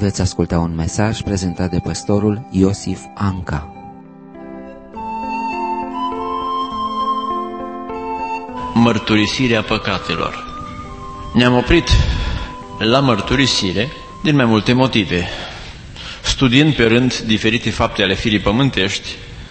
veți asculta un mesaj prezentat de pastorul Iosif Anca. Mărturisirea păcatelor. Ne-am oprit la mărturisire din mai multe motive. Studiind pe rând diferite fapte ale firii pământești,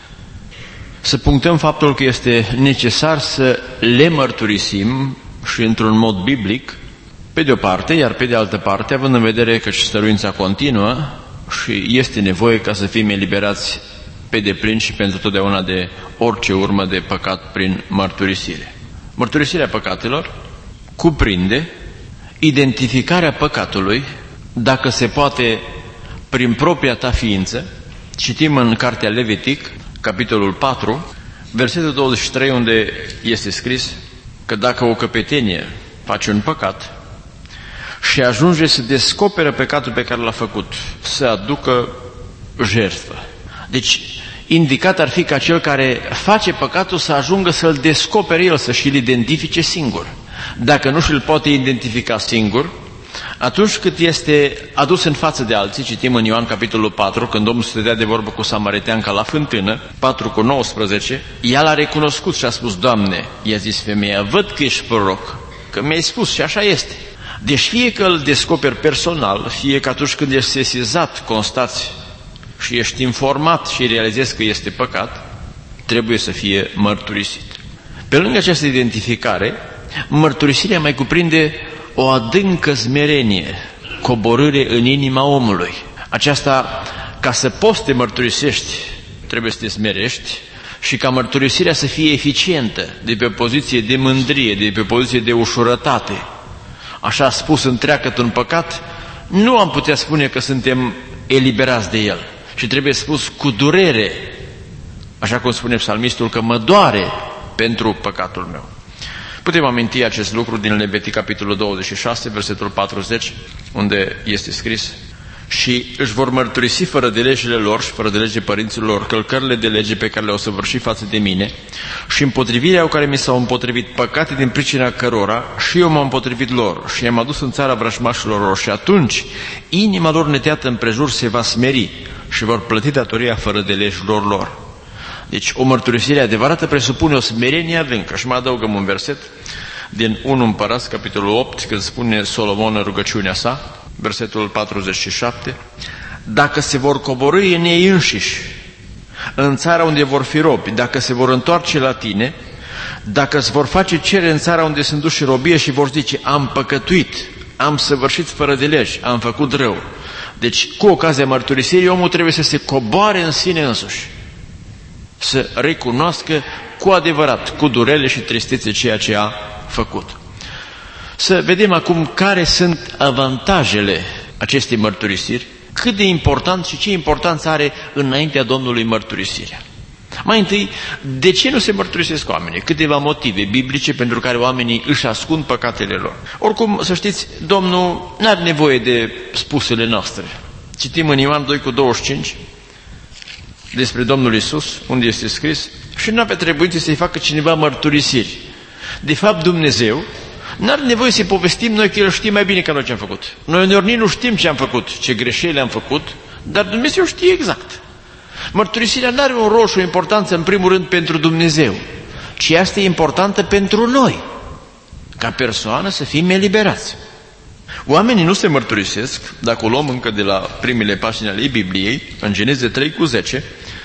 să punctăm faptul că este necesar să le mărturisim și într-un mod biblic, pe de o parte, iar pe de altă parte, având în vedere că stăruința continuă și este nevoie ca să fim eliberați pe deplin și pentru totdeauna de orice urmă de păcat prin mărturisire. Mărturisirea păcatelor cuprinde identificarea păcatului, dacă se poate, prin propria ta ființă. Citim în cartea Levitic, capitolul 4, versetul 23, unde este scris că dacă o căpetenie face un păcat și ajunge să descopere păcatul pe care l-a făcut, să aducă jertfă. Deci, indicat ar fi ca cel care face păcatul să ajungă să-l descopere el, să și-l identifice singur. Dacă nu și-l poate identifica singur, atunci cât este adus în față de alții, citim în Ioan capitolul 4, când Domnul stătea de vorbă cu samariteanca la fântână, 4:19, ea l-a recunoscut și a spus: Doamne, i-a zis femeia, văd că ești proroc, că mi-ai spus și așa este. Deci fie că îl descoperi personal, fie că atunci când ești sesizat, constați și ești informat și realizezi că este păcat, trebuie să fie mărturisit. Pe lângă această identificare, mărturisirea mai cuprinde o adâncă smerenie, coborâre în inima omului. Aceasta, ca să poți să te mărturisești, trebuie să te smerești și ca mărturisirea să fie eficientă, de pe o poziție de mândrie, de pe o poziție de ușurătate. Așa spus întreagăt un păcat, nu am putea spune că suntem eliberați de el. Și trebuie spus cu durere, așa cum spune psalmistul, că mă doare pentru păcatul meu. Putem aminti acest lucru din Levitic, capitolul 26, versetul 40, unde este scris: și își vor mărturisi fără de legile lor și fără de legile părinților lor călcările de lege pe care le-au săvârșit față de mine și împotrivirea cu care mi s-au împotrivit, păcate din pricina cărora și eu m-am împotrivit lor și i-am adus în țara vrăjmașilor lor. Și atunci inima lor neteată împrejur se va smeri și vor plăti datoria fără de legilor lor. Deci o mărturisire adevărată presupune o smerenie adâncă. Și mai adăugăm un verset din 1 Împărați, capitolul 8, când spune Solomon în rugăciunea sa, versetul 47, dacă se vor coborî în ei înșiși, în țara unde vor fi robi, dacă se vor întoarce la tine, dacă îți vor face cerere în țara unde sunt duși robie și vor zice: am păcătuit, am săvârșit fără de legi, am făcut rău. Deci, cu ocazia mărturisirii, omul trebuie să se coboare în sine însuși, să recunoască cu adevărat, cu durere și tristețe, ceea ce a făcut. Să vedem acum care sunt avantajele acestei mărturisiri, cât de important și ce importanță are înaintea Domnului mărturisirea. Mai întâi, de ce nu se mărturisesc oamenii? Câteva motive biblice pentru care oamenii își ascund păcatele lor. Oricum, să știți, Domnul n-are nevoie de spusele noastre. Citim în Ioan 2:25 despre Domnul Iisus, unde este scris: și nu avea trebuință să-i facă cineva mărturisiri. De fapt, Dumnezeu n-are nevoie să-i povestim noi, că El știe mai bine ca noi ce am făcut. Noi uneori nici nu știm ce am făcut, ce greșeli am făcut, dar Dumnezeu știe exact. Mărturisirea nu are un rol și o importanță în primul rând pentru Dumnezeu, ci asta e importantă pentru noi, ca persoană să fim eliberați. Oamenii nu se mărturisesc, dacă o luăm încă de la primele pagini ale Bibliei, în Geneze 3:10,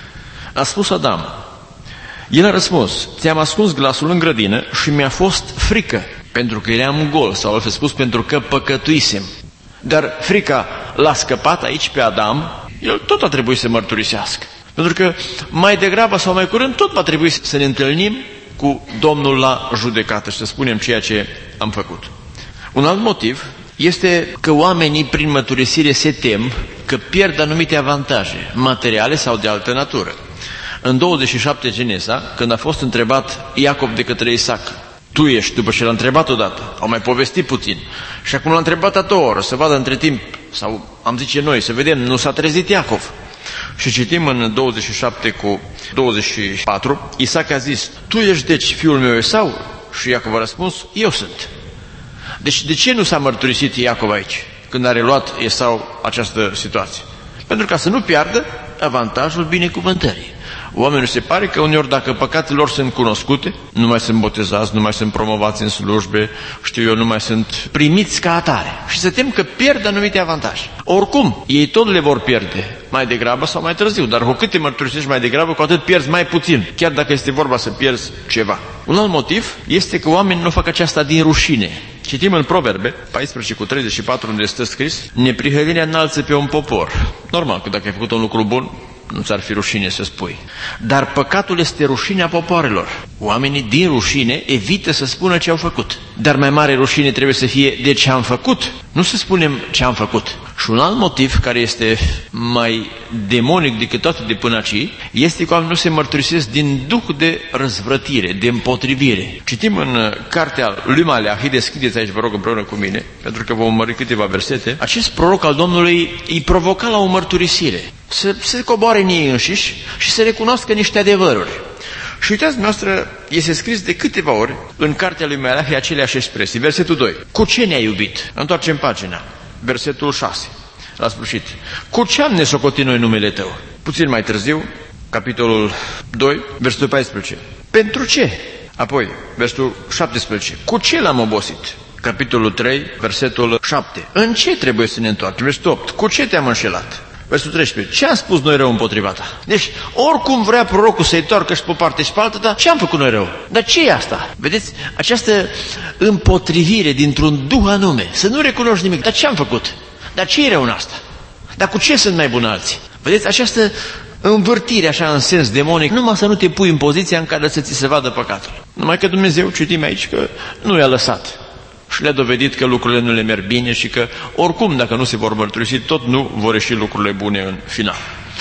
a spus Adam. El a răspuns: ți-am ascuns glasul în grădină și mi-a fost frică, pentru că eram gol, sau altfel spus, pentru că păcătuisem. Dar frica l-a scăpat aici pe Adam, el tot a trebuit să mărturisească. Pentru că mai degrabă sau mai curând tot va trebui să ne întâlnim cu Domnul la judecată și să spunem ceea ce am făcut. Un alt motiv este că oamenii prin mărturisire se tem că pierd anumite avantaje, materiale sau de altă natură. În 27 Geneza, când a fost întrebat Iacov de către Isaac: tu ești, după ce l-a întrebat odată, au mai povestit puțin, și acum l-a întrebat a doua oră, să vadă între timp, sau am zice noi, să vedem, nu s-a trezit Iacov. Și citim în 27:24, Isaac a zis: tu ești deci fiul meu Esau? Și Iacov a răspuns: eu sunt. Deci de ce nu s-a mărturisit Iacov aici? când a reluat Esau această situație. Pentru ca să nu piardă avantajul binecuvântării. Oamenii se pare că uneori dacă păcatele lor sunt cunoscute, nu mai sunt botezați, nu mai sunt promovați în slujbe, nu mai sunt primiți ca atare. Și se tem că pierd anumite avantaje. Oricum, ei tot le vor pierde, mai degrabă sau mai târziu, dar cu cât te mărturisești mai degrabă, cu atât pierzi mai puțin, chiar dacă este vorba să pierzi ceva. Un alt motiv este că oamenii nu fac aceasta din rușine. Citim în Proverbe 14:34, unde stă scris: neprihănirea înalță pe un popor. Normal că dacă ai făcut un lucru bun, nu ți-ar fi rușine să spui. Dar păcatul este rușinea popoarelor. Oamenii din rușine evită să spună ce au făcut. Dar mai mare rușine trebuie să fie de ce am făcut, nu să spunem ce am făcut. Și un alt motiv care este mai demonic decât toate de până aici este că oamenii nu se mărturisesc din duh de răzvrătire, de împotrivire. Citim în cartea lui Maleahi, deschideți aici, vă rog, împreună cu mine, pentru că vom urmări câteva versete. Acest proroc al Domnului îi provoca la o mărturisire, să se coboare în ei înșiși și să recunoască niște adevăruri. Și uitați, noastră, este scris de câteva ori în cartea lui Maleahi aceleași expresii. Versetul 2. Cu ce ne-ai iubit? Întoarcem pagina. Versetul 6. La sfârșit. Cu ce am nesocotit noi numele Tău? Puțin mai târziu, capitolul 2, versetul 14. Pentru ce? Apoi, versetul 17. Cu ce l-am obosit? Capitolul 3, versetul 7. În ce trebuie să ne întoarcem? Versetul 8. Cu ce te-am înșelat? Versetul 13. Ce am spus noi rău împotriva ta? Deci, oricum vrea prorocul să-i toarcă și pe parte și pe altă, dar ce am făcut noi rău? Dar ce e asta? Vedeți? Această împotrivire dintr-un duh anume, să nu recunoști nimic. Dar ce am făcut? Dar ce e rău în asta? Dar cu ce sunt mai buni alții? Vedeți? Această învârtire așa în sens demonic, numai să nu te pui în poziția în care să ți se vadă păcatul. Numai că Dumnezeu, citim aici, că nu i-a lăsat. Și le-a dovedit că lucrurile nu le merg bine și că oricum dacă nu se vor mărturisi, tot nu vor ieși lucrurile bune în final.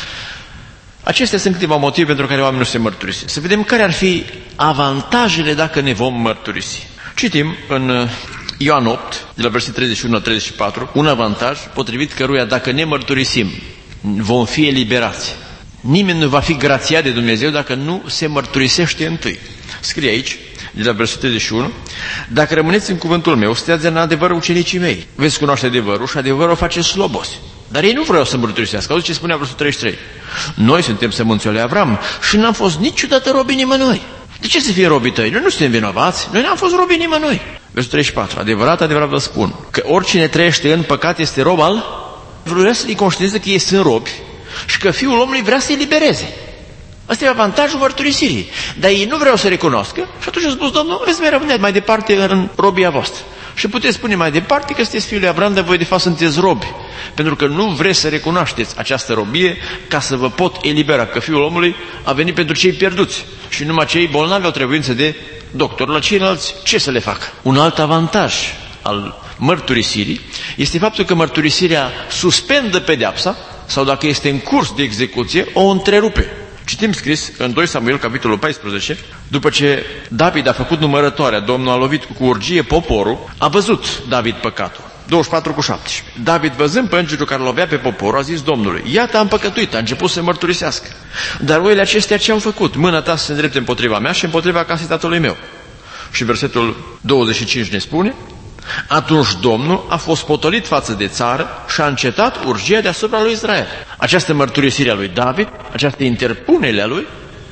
Acestea sunt câteva motive pentru care oamenii nu se mărturisesc. Să vedem care ar fi avantajele dacă ne vom mărturisi. Citim în Ioan 8, de la versetul 31 la 34, un avantaj potrivit căruia dacă ne mărturisim, vom fi eliberați. Nimeni nu va fi grațiat de Dumnezeu dacă nu se mărturisește întâi. Scrie aici, de la versetul 31, dacă rămâneți în cuvântul meu, stați în adevăr ucenicii mei. Veți cunoaște adevărul și adevărul o face slobos. Dar ei nu vreau să mărturisească. Auzi ce spunea versetul 33. Noi suntem sămânțele lui Avram și n-am fost niciodată robii nimănui. De ce să fie robii tăi? Noi nu suntem vinovați, noi n-am fost robii nimănui. Versetul 34. Adevărat, adevărat vă spun că oricine trăiește în păcat este rob al, vrea să-i conștientizeze că ei sunt robi și că Fiul omului vrea să-i libereze. Asta e avantajul mărturisirii. Dar ei nu vreau să recunoască și atunci a spus Domnul, veți mai rămâne mai departe în robia voastră. Și puteți spune mai departe că sunteți fiul lui Avram, dar voi de fapt sunteți robi. Pentru că nu vreți să recunoașteți această robie ca să vă pot elibera, că Fiul omului a venit pentru cei pierduți. Și numai cei bolnavi au trebuință de doctor. La ceilalți ce să le facă? Un alt avantaj al mărturisirii este faptul că mărturisirea suspendă pedeapsa sau dacă este în curs de execuție, o întrerupe. Citim scris în 2 Samuel, capitolul 14, după ce David a făcut numărătoarea, Domnul a lovit cu urgie poporul, a văzut David păcatul. 24:17. David, văzând pe îngerul care lovea pe popor, a zis Domnului, iată am păcătuit, a început să mărturisească. Dar oile acestea ce au făcut? Mâna ta să se îndrepte împotriva mea și împotriva casei tatălui meu. Și versetul 25 ne spune, atunci Domnul a fost potolit față de țară și a încetat urgia deasupra lui Israel. Această mărturisire a lui David, această interpunere a lui,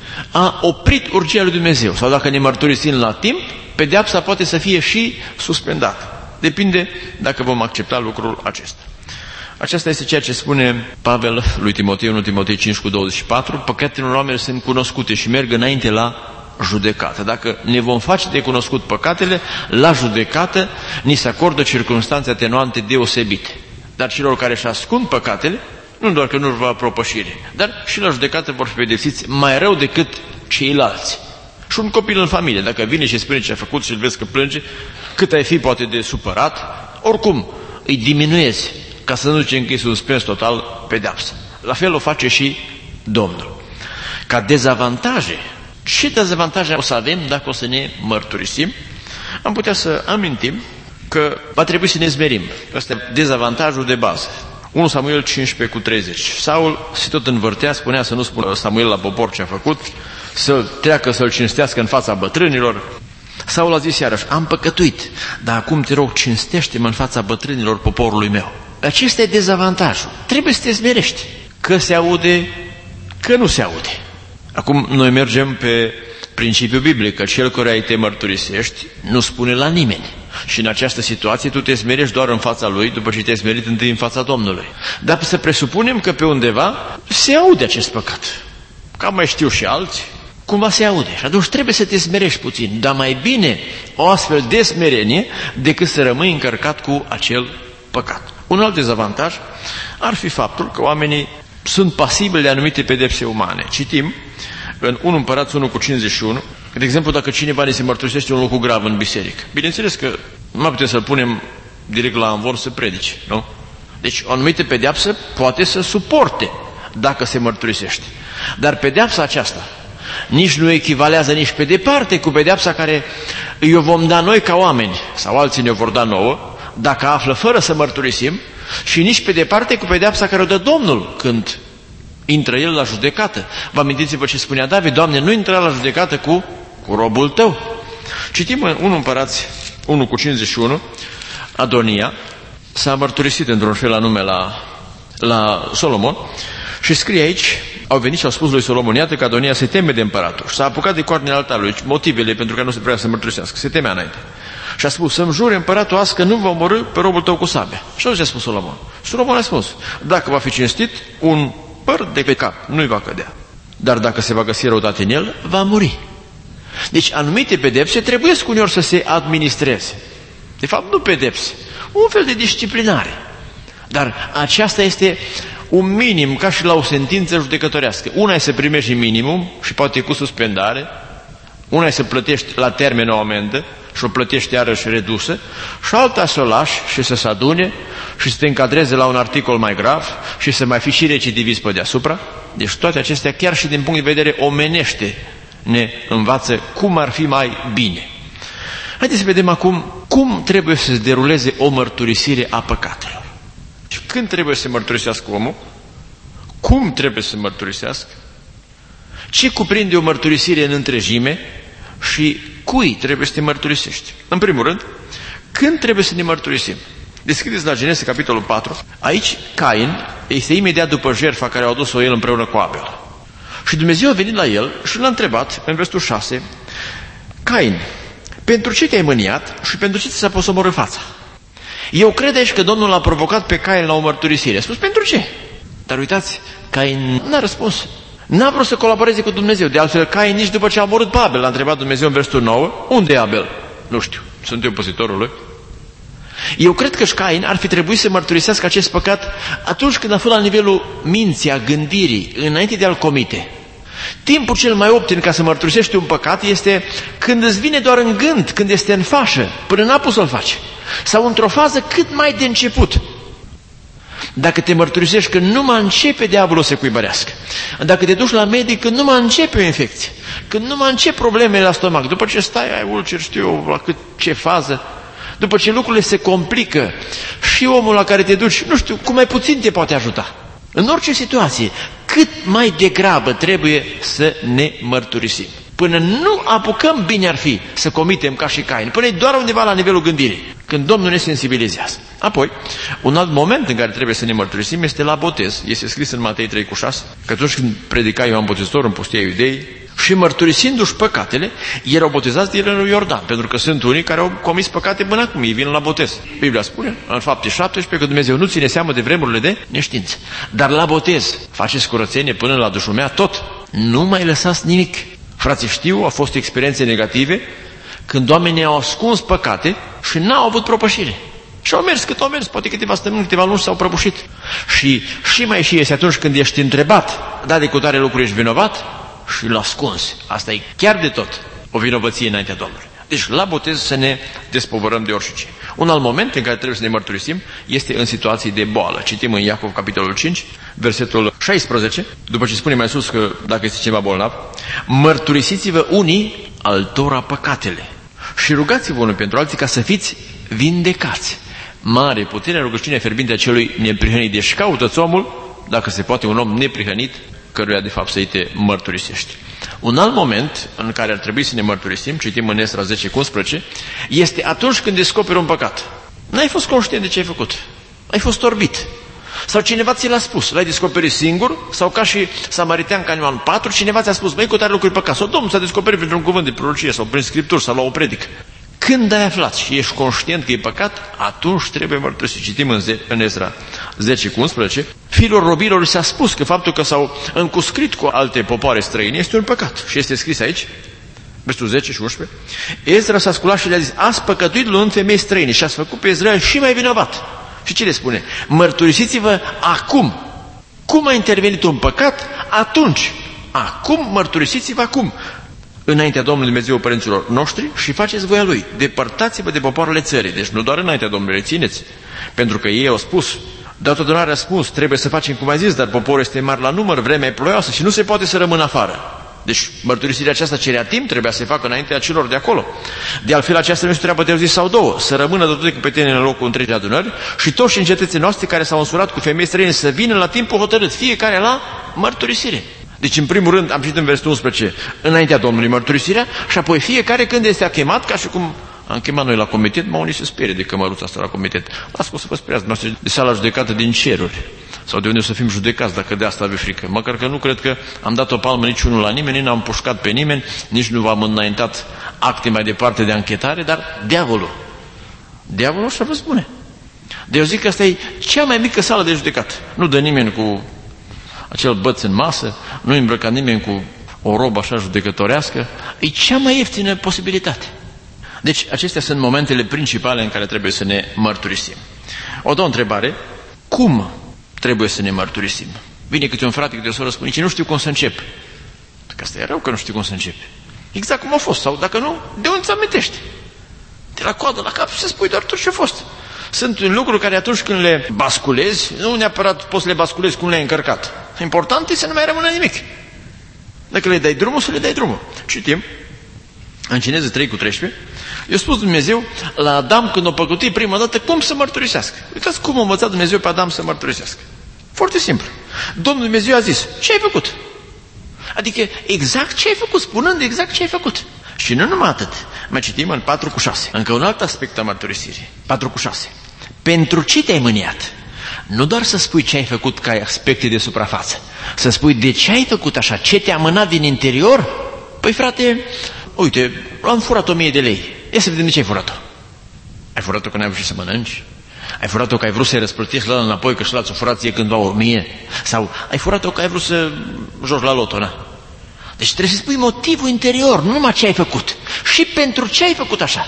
a oprit urgia lui Dumnezeu. Sau dacă ne mărturisim la timp, pedeapsa poate să fie și suspendată. Depinde dacă vom accepta lucrul acesta. Aceasta este ceea ce spune Pavel lui Timotei, 1 Timotei 5:24, păcatele unor oameni sunt cunoscute și merg înainte la judecată. Dacă ne vom face de cunoscut păcatele, la judecată ni se acordă circunstanțe atenuante deosebite. Dar celor care își ascund păcatele, nu doar că nu își va propășire, dar și la judecată vor fi pedepsiți mai rău decât ceilalți. Și un copil în familie, dacă vine și spune ce a făcut și îl vezi că plânge, cât ai fi poate de supărat, oricum îi diminuezi ca să nu zicem că e suspens total pedeapsa. La fel o face și Domnul. Ca dezavantaje, ce dezavantaje o să avem dacă o să ne mărturisim? Am putea să amintim că va trebui să ne zmerim. Asta e dezavantajul de bază. 1 Samuel 15:30. Saul se tot învârtea, spunea să nu spună Samuel la popor ce a făcut, să-l treacă, să-l cinstească în fața bătrânilor. Saul a zis iarăși, am păcătuit, dar acum te rog, cinstește-mă în fața bătrânilor poporului meu. Acesta e dezavantajul. Trebuie să te smerești. Că se aude, că nu se aude. Acum noi mergem pe principiul biblic, că cel care îi te mărturisești nu spune la nimeni. Și în această situație tu te smerești doar în fața lui, după ce te-ai smerit întâi în fața Domnului. Dar să presupunem că pe undeva se aude acest păcat. Ca mai știu și alții, cumva se aude. Și atunci trebuie să te smerești puțin. Dar mai bine o astfel de smerenie decât să rămâi încărcat cu acel păcat. Un alt dezavantaj ar fi faptul că oamenii sunt pasibili de anumite pedepse umane. Citim în 1 Împărați 1:51, de exemplu, dacă cineva ne se mărturisește un lucru grav în biserică. Bineînțeles că nu mai putem să-l punem direct la anvor să predice, nu? Deci o anumită pedeapsă poate să suporte dacă se mărturisește. Dar pedeapsa aceasta nici nu echivalează nici pe departe cu pedeapsa care îi vom da noi ca oameni, sau alții ne vor da nouă, dacă află fără să mărturisim, și nici pe departe cu pedeapsa care o dă Domnul când intră El la judecată. Vă amintiți-vă ce spunea David? Doamne, nu intra la judecată cu robul Tău. Citim în 1 Împărați 1:51, Adonia s-a mărturisit într-un fel anume la Solomon și scrie aici, au venit și au spus lui Solomon, iată că Adonia se teme de împăratul și s-a apucat de coarnele altarului, motivele pentru care nu se vrea să mărturisească, se temea înainte. Și a spus, să-mi jure împăratul azi că nu va omorî pe robul tău cu sabia. Și ce a spus Solomon? Solomon a spus, dacă va fi cinstit, un păr de pe cap nu-i va cădea. Dar dacă se va găsi răutate în el, va muri. Deci anumite pedepse trebuie uneori să se administreze. De fapt, nu pedepse, un fel de disciplinare. Dar aceasta este un minim, ca și la o sentință judecătorească. Una e să primești minimum și poate cu suspendare, una e să plătești la termen o amendă și o plătești iarăși redusă, și alta să o lași și să se adune și să te încadreze la un articol mai grav și să mai fi și recidivist pe deasupra. Deci toate acestea, chiar și din punct de vedere omenește, ne învață cum ar fi mai bine. Haideți să vedem acum cum trebuie să se deruleze o mărturisire a păcatelor. Și când trebuie să se mărturisească omul? Cum trebuie să se mărturisească? Ce cuprinde o mărturisire în întregime și cui trebuie să te mărturisești? În primul rând, când trebuie să ne mărturisim? Deschideți la Genese, capitolul 4. Aici, Cain este imediat după jertfa care au adus-o el împreună cu Abel. Și Dumnezeu a venit la el și l-a întrebat, în versetul 6, Cain, pentru ce te-ai mâniat și pentru ce ți s-a pus să omorâ fața? Eu cred aici că Domnul l-a provocat pe Cain la o mărturisire. A spus, pentru ce? Dar uitați, Cain n-a răspuns. N-a vrut să colaboreze cu Dumnezeu. De altfel, Cain nici după ce a omorât pe Abel, l-a întrebat Dumnezeu în versetul 9, unde e Abel? Nu știu, sunt eu păzitorul lui. Eu cred că și Cain ar fi trebuit să mărturisească acest păcat atunci când a fost la nivelul minții, a gândirii, înainte de a-l comite. Timpul cel mai optim ca să mărturisești un păcat este când îți vine doar în gând, când este în fașă, până n-a pus să-l faci. Sau într-o fază cât mai de început. Dacă te mărturisești când nu mai începe diavolul să cuibărească, dacă te duci la medic când nu mai începe o infecție, când nu mai încep probleme la stomac, după ce stai, ai ulcer, știu eu, la ce fază, după ce lucrurile se complică și omul la care te duci, nu știu, cu mai puțin te poate ajuta. În orice situație, cât mai degrabă trebuie să ne mărturisim. Până nu apucăm, bine ar fi să comitem ca și Cain, până e doar undeva la nivelul gândirii, când Domnul ne sensibilizează. Apoi, un alt moment în care trebuie să ne mărturisim este la botez. Este scris în Matei 3:6, că atunci când predica Ioan Botezătorul în pustia Iudeii, și mărturisindu-și păcatele, erau botezați din râul Iordan, pentru că sunt unii care au comis păcate până acum, ei vin la botez. Biblia spune, în Fapte 17, că Dumnezeu nu ține seamă de vremurile de neștiință. Dar la botez, faceți curățenie până la dușumea tot, nu mai lăsați nimic. Frații știu, au fost experiențe negative, când oamenii au ascuns păcate și n-au avut propășire. Și au mers cât au mers, poate câteva săptămâni, câteva luni s-au prăbușit. Și mai și este atunci când ești întrebat, da, de cu tare lucruri ești vinovat, și l-a ascuns. Asta e chiar de tot o vinovăție înaintea Domnului. Deci la botez să ne despovărăm de orice. Un alt moment în care trebuie să ne mărturisim este în situații de boală. Citim în Iacov, capitolul 5, versetul 16, după ce spune mai sus că dacă este ceva bolnav, mărturisiți-vă unii altora păcatele și rugați-vă unul pentru alții ca să fiți vindecați. Mare putere, rugăciune fierbinte a celui neprihănit. Deci caută-ți omul, dacă se poate, un om neprihănit, căruia de fapt să-i te mărturisești. Un alt moment în care ar trebui să ne mărturisim, citim în Esra 10:11, este atunci când descoperi un păcat. N-ai fost conștient de ce ai făcut. Ai fost orbit. Sau cineva ți l-a spus, l-ai descoperit singur, sau ca și Samaritean ca în Ioan 4, cineva ți-a spus, băi, cu tare lucruri păcat. Sau Domnul s-a descoperit printr-un cuvânt de prorocie sau prin Scripturi sau la o predică. Când ai aflat și ești conștient că e păcat, atunci trebuie mărturisit. Citim în Ezra 10:11, fiilor robilor s-a spus că faptul că s-au încuscrit cu alte popoare străine este un păcat. Și este scris aici, versul 10 și 11, Ezra s-a sculat și le-a zis, ați păcătuit luând femei străine și ați făcut pe Israel și mai vinovat. Și ce le spune? Mărturisiți-vă acum. Cum a intervenit un păcat? Atunci. Acum, mărturisiți-vă acum. Înaintea Domnului Dumnezeu părinților noștri și faceți voia Lui. Depărtați-vă de popoarele țării. Deci nu doar înaintea Domnului, țineți. Pentru că ei au spus, dar totodată a spus, trebuie să facem cum ai zis, dar poporul este mare la număr, vremea e ploioasă și nu se poate să rămână afară. Deci mărturisirea aceasta cerea timp, trebuia să se facă înaintea celor de acolo. De altfel aceasta nu este treabă de o zi sau două, să rămână toate căpetenii în locul întregii adunări și toți în cetățile noastre care s-au însurat cu femei străine să vină la timpul hotărât, fiecare la mărturisire. Deci în primul rând am citit în versetul 11 înaintea Domnului mărturisirea și apoi fiecare când este chemat, ca și cum am chemat noi la comitet, unii se sperie de cămăruța asta la comitet. Lasă-mă să vă speriați noastră de sala judecată din ceruri. Sau de unde o să fim judecați dacă de asta avea frică. Măcar că nu cred că am dat o palmă niciunul la nimeni, nici n-am pușcat pe nimeni, nici nu v-am înaintat acte mai departe de anchetare, dar diavolul așa vă spune. De eu zic că asta e cea mai mică sală de judecată. Nu dă nimeni cu acel băț în masă, nu îmbrăca nimeni cu o robă așa judecătorească. E cea mai ieftină posibilitate. Deci acestea sunt momentele principale în care trebuie să ne mărturisim. O doua întrebare, cum trebuie să ne mărturisim? Vine câte un frate, câte o soră, spune, nu știu cum să încep. Că asta e rău că nu știu cum să încep. Exact cum a fost. Sau dacă nu, de unde ți amintești? De la coadă la cap să spui doar tot ce a fost. Sunt lucruri care atunci când le basculezi, nu neapărat poți să le basculezi cum le-ai încărcat. Important este să nu mai rămână nimic. Dacă le dai drumul, să le dai drumul. Citim în Geneza 3:13, i-a spus Dumnezeu la Adam când o păcătuit prima dată cum să mărturisească. Uitați cum a învățat Dumnezeu pe Adam să mărturisească. Foarte simplu. Domnul Dumnezeu a zis, ce ai făcut? Adică exact ce ai făcut, spunând exact ce ai făcut. Și nu numai atât. Mai citim în 4:6. Încă un alt aspect a mărturisirii. 4:6. Pentru ce te-ai mâniat? Nu doar să spui ce ai făcut ca aspecte de suprafață. Să spui de ce ai făcut așa, ce te-a mânat din interior? Păi frate, uite, am furat 1000 de lei. Ia să vedem de ce ai furat-o. Ai furat-o că n-ai vrut să mănânci? Ai furat-o că ai vrut să-i răsplătești la înapoi că și l-ați furat ție cândva 1000? Sau ai furat-o că ai vrut să joci la loto, na? Deci trebuie să spui motivul interior, nu numai ce ai făcut. Și pentru ce ai făcut așa.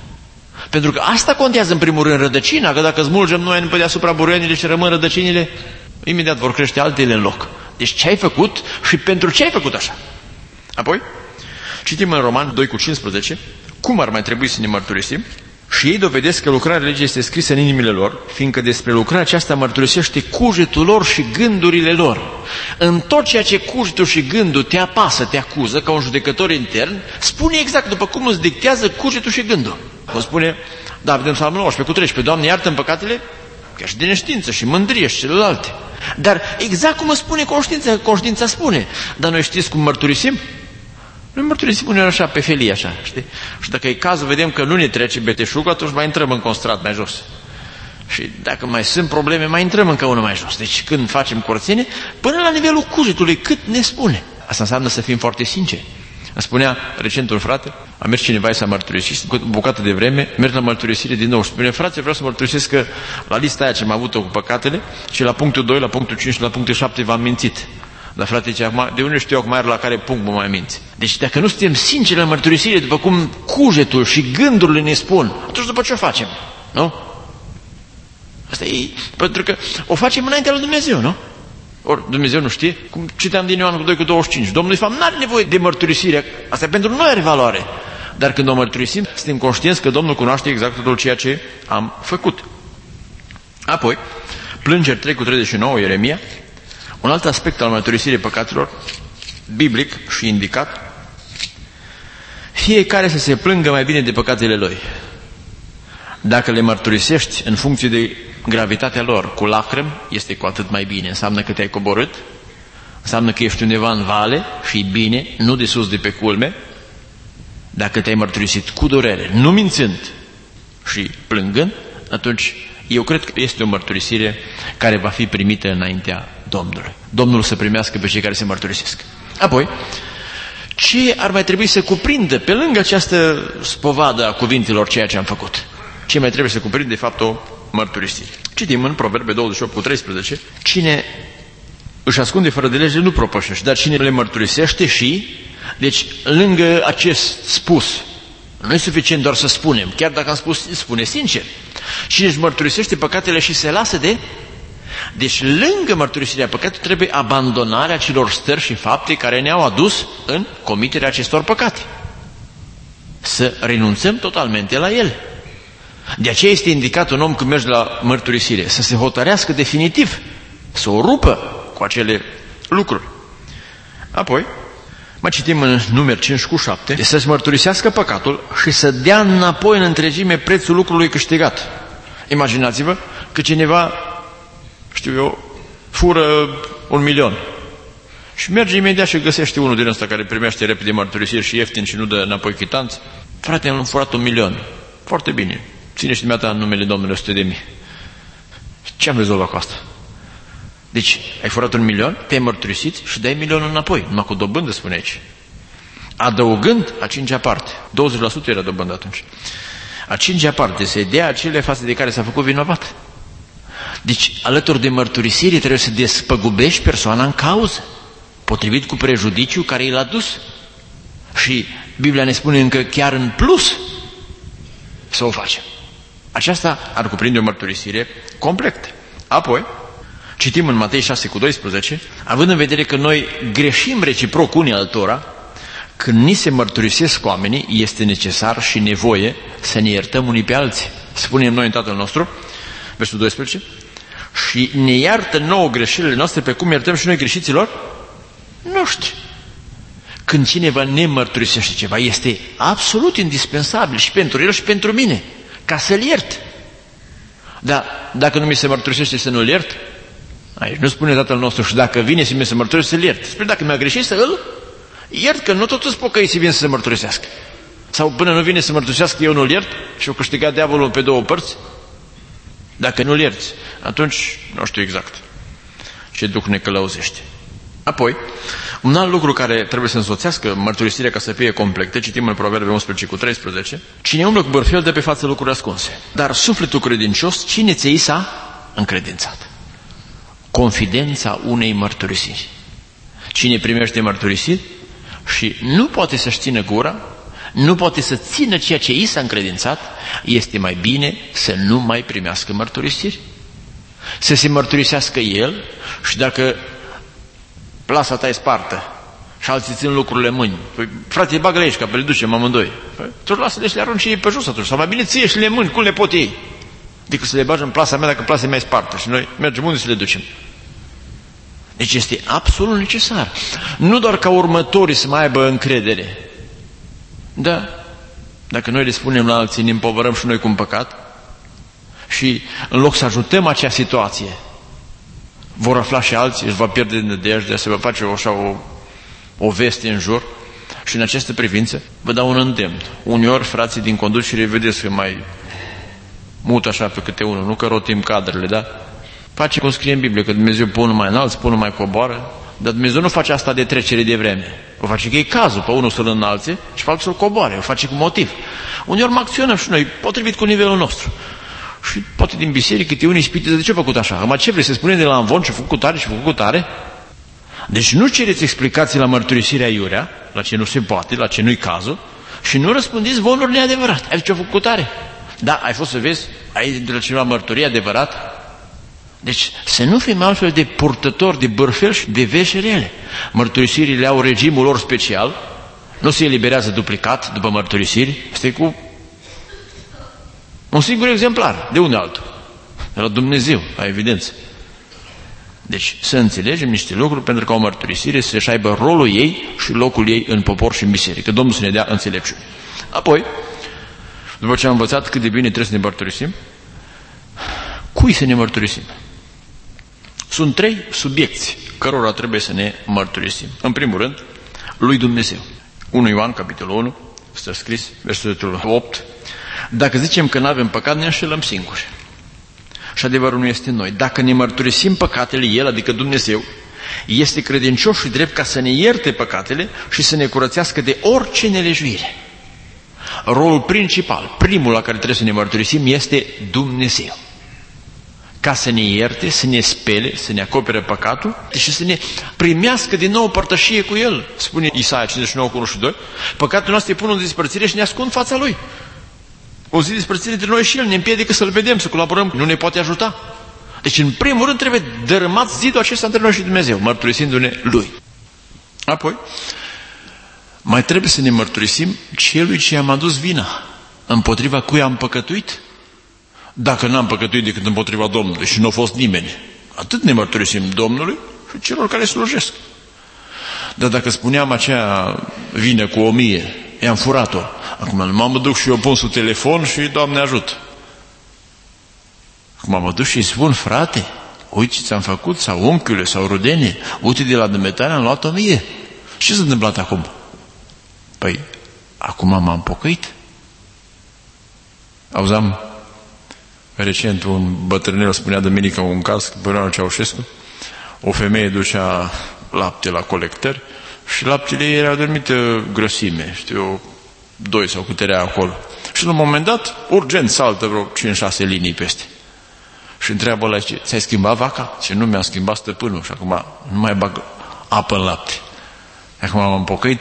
Pentru că asta contează în primul rând rădăcina, că dacă smulgem noi pe deasupra buruienile și rămân rădăcinile, imediat vor crește altele în loc. Deci ce ai făcut și pentru ce ai făcut așa. Apoi, citim în Roman 2:15, cum ar mai trebui să ne mărturisim? Și ei dovedesc că lucrarea legii este scrisă în inimile lor, fiindcă despre lucrarea aceasta mărturisește cugetul lor și gândurile lor. În tot ceea ce cugetul și gândul te apasă, te acuză, ca un judecător intern, spune exact după cum îți dictează cugetul și gândul. O spune, da, vedem Psalmul 19:13, Doamne, iartă-mi păcatele, chiar și de neștiință și mândrie și celelalte. Dar exact cum îți spune conștiința spune. Dar noi știți cum mărturisim? Noi mărturisim uneori așa, pe felie, așa, știi? Și dacă e cazul, vedem că nu ne trece beteșugul, atunci mai intrăm încă un strat mai jos. Și dacă mai sunt probleme, mai intrăm încă unul mai jos. Deci când facem curățenie, până la nivelul cugetului, cât ne spune. Asta înseamnă să fim foarte sinceri. Îmi spunea recent un frate, a mers cineva să mărturisească, cu o bucată de vreme, merg la mărturisire din nou și spune, frate, vreau să mărturisesc că la lista aia ce am avut-o cu păcatele și la punctul 2, la punctul 5 și la punctul 7 v-am mințit. Dar frate, zice, acum, de unde știu acum la care punct mă mai minți? Deci dacă nu suntem sinceri la mărturisire, după cum cugetul și gândurile ne spun, atunci după ce o facem? Nu? Asta e, pentru că o facem înaintea lui Dumnezeu, nu? Ori Dumnezeu nu știe, cum citeam din Ioan 2:25, Domnul de fapt n-are nevoie de mărturisire, asta pentru noi are valoare. Dar când o mărturisim, suntem conștienți că Domnul cunoaște exact tot ceea ce am făcut. Apoi, plângeri 3:39, Ieremia, un alt aspect al mărturisirii păcatelor, biblic și indicat, fiecare să se plângă mai bine de păcatele lui. Dacă le mărturisești în funcție de gravitatea lor cu lacrimi, este cu atât mai bine. Înseamnă că te-ai coborât, înseamnă că ești undeva în vale și bine, nu de sus de pe culme. Dacă te-ai mărturisit cu durere, nu mințând și plângând, atunci Eu cred că este o mărturisire care va fi primită înaintea Domnului. Domnul să primească pe cei care se mărturisesc. Apoi, ce ar mai trebui să cuprindă pe lângă această spovadă a cuvintelor ceea ce am făcut? Ce mai trebuie să cuprindă de fapt o mărturisire? Citim în Proverbe 28:13: cine își ascunde fără de lege nu propășește, dar cine le mărturisește și... Deci, lângă acest spus, nu e suficient doar să spunem, chiar dacă am spus, spune sincer. Cine își mărturisește păcatele și se lasă de... Deci, lângă mărturisirea păcatului, trebuie abandonarea celor stări și fapte care ne-au adus în comiterea acestor păcate. Să renunțăm totalmente la ele. De aceea este indicat un om când merge la mărturisire, să se hotărească definitiv, să o rupă cu acele lucruri. Apoi, mai citim în Numeri 5:7, să-și mărturisească păcatul și să dea înapoi în întregime prețul lucrului câștigat. Imaginați-vă că cineva, știu eu, fură 1.000.000 și merge imediat și găsește unul din ăsta care primește repede mărturisiri și ieftin și nu dă înapoi chitanți. Frate, am furat 1.000.000. Foarte bine. Ține și dumneata în numele Domnului 100.000. Ce am rezolvat cu asta? Deci, ai furat 1.000.000, te-ai mărturisit și dai 1.000.000 înapoi, numai cu dobândă, spune aici. Adăugând a 5-a parte. 20% era dobândă atunci. A 5-a parte se dea acele față de care s-a făcut vinovat. Deci, alături de mărturisire trebuie să despăgubești persoana în cauză, potrivit cu prejudiciul care i l-a dus. Și Biblia ne spune încă chiar în plus să o facem. Aceasta ar cuprinde o mărturisire completă. Apoi, citim în Matei 6:12, având în vedere că noi greșim reciproc unii altora, când ni se mărturisesc oamenii, este necesar și nevoie să ne iertăm unii pe alții. Spunem noi în Tatăl nostru, versul 12, și ne iartă nouă greșelile noastre pe cum iertăm și noi greșiților noștri. Când cineva ne mărturisește ceva, este absolut indispensabil și pentru el și pentru mine, ca să-l iert. Dar dacă nu mi se mărturisește să nu-l iert, aici nu spune Tatăl nostru și dacă vine și mi se mărturisește să-l iert. Spune dacă mi-a greșit să îl iert, că nu toți pocăiții vin să se mărturisească. Sau până nu vine să mărturisească, eu nu-l iert și o câștigat diavolul pe două părți. Dacă nu-l ierți, atunci nu știu exact ce duh ne călăuzește. Apoi, un alt lucru care trebuie să însoțească mărturisirea ca să fie completă, citim în Proverbe 11:13, cine umblă cu bărfel dă pe față lucruri ascunse, dar sufletul credincios, cine ți-i s-a încredințat? Confidența unei mărturisiri. Cine primește mărturisiri și nu poate să-și țină gura, nu poate să țină ceea ce i s-a încredințat, este mai bine să nu mai primească mărturisiri. Să se mărturisească el și dacă plasa ta e spartă și alții țin lucrurile în mâini, păi, frate, bagă-le aici, că le ducem amândoi. Păi, tu lasă-le și le arunci ei pe jos atunci, sau mai bine ție și le mâini, cum le pot ei? Decât să le bagi în plasa mea dacă plasa mea e spartă și noi mergem unde să le ducem. Deci este absolut necesar. Nu doar ca următorii să mai aibă încredere. Da, dacă noi le spunem la alții, ne împovărăm și noi cu un păcat și în loc să ajutăm acea situație, vor afla și alții, își va pierde nădejdea, se va face așa o veste în jur. Și în această privință vă dau un îndemn. Uneori frații din conducere vedeți că mai mută așa pe câte unul, nu că rotim cadrele, da? Face cum scrie în Biblie, că Dumnezeu pune mai înalt, pune mai coboară, dar Dumnezeu nu face asta de trecere de vreme. O face că e cazul, pe unul să-l înalțe și pe altul să-l coboare, o face cu motiv. Uneori mă acționăm și noi, potrivit cu nivelul nostru. Și poate din biserică, câte unii ispitiți, de ce a făcut așa? Acum ce vrei să spunem de la învon și a făcut tare și a făcut tare? Deci nu cereți explicații la mărturisirea iurea, la ce nu se poate, la ce nu-i cazul, și nu răspundiți vonuri neadevărat. Ai ce a făcut tare? Da, ai fost să vezi, ai de la cineva mărturie adevărat? Deci să nu fim altfel de purtători de bârfel și de veșerele. Mărturisirile au regimul lor special, nu se eliberează duplicat după mărturisiri, este cu un singur exemplar. De unde altul? De la Dumnezeu, la evidență. Deci să înțelegem niște lucruri pentru ca o mărturisire să-și aibă rolul ei și locul ei în popor și în biserică. Domnul să ne dea înțelepciune. Apoi, după ce am învățat cât de bine trebuie să ne mărturisim, cui să ne mărturisim? Sunt 3 subiecti cărora trebuie să ne mărturisim. În primul rând, lui Dumnezeu. 1 Ioan, capitolul 1, stă scris, versetul 8. Dacă zicem că nu avem păcat, ne înșelăm singuri. și adevărul nu este în noi. Dacă ne mărturisim păcatele, El, adică Dumnezeu, este credincios și drept ca să ne ierte păcatele și să ne curățească de orice nelejuire. Rolul principal, primul la care trebuie să ne mărturisim, este Dumnezeu. Ca să ne ierte, să ne spele, să ne acopere păcatul și să ne primească din nou părtășie cu El. Spune Isaia 59:1-2, păcatul nostru îi pun o despărțire și ne ascund fața Lui. O zi de despărțire între noi și El ne împiedică să-L vedem, să colaborăm, nu ne poate ajuta. Deci, în primul rând, trebuie dărâmat zidul acesta între noi și Dumnezeu, mărturisindu-ne Lui. Apoi, mai trebuie să ne mărturisim celui ce am adus vina, împotriva cui am păcătuit. Dacă n-am păcătuit decât împotriva Domnului și nu a fost nimeni, atât ne mărturisim Domnului și celor care slujesc. Dar dacă spuneam acea vină cu 1000, i-am furat-o, acum mă duc și eu pun sub telefon și Doamne ajută. Acum mă duc și îi spun, frate, uite ce ți-am făcut, sau unchiule, sau rudenie, uite de la Dămetare am luat 1000. Ce s-a întâmplat acum? Păi, acum m-am pocăit. Auzam recent un bătrânel spunea duminică un caz, bătrânul Ceaușescu, o femeie ducea lapte la colectări și laptele ei era de anumită grăsime, știu, 2 sau câte era acolo. Și la un moment dat, urgent saltă vreo 5-6 linii peste. Și întreabă ăla, ți-ai schimbat vaca? Și nu mi-a schimbat stăpânul și acum nu mai bag apă în lapte. Acum m-am pocăit.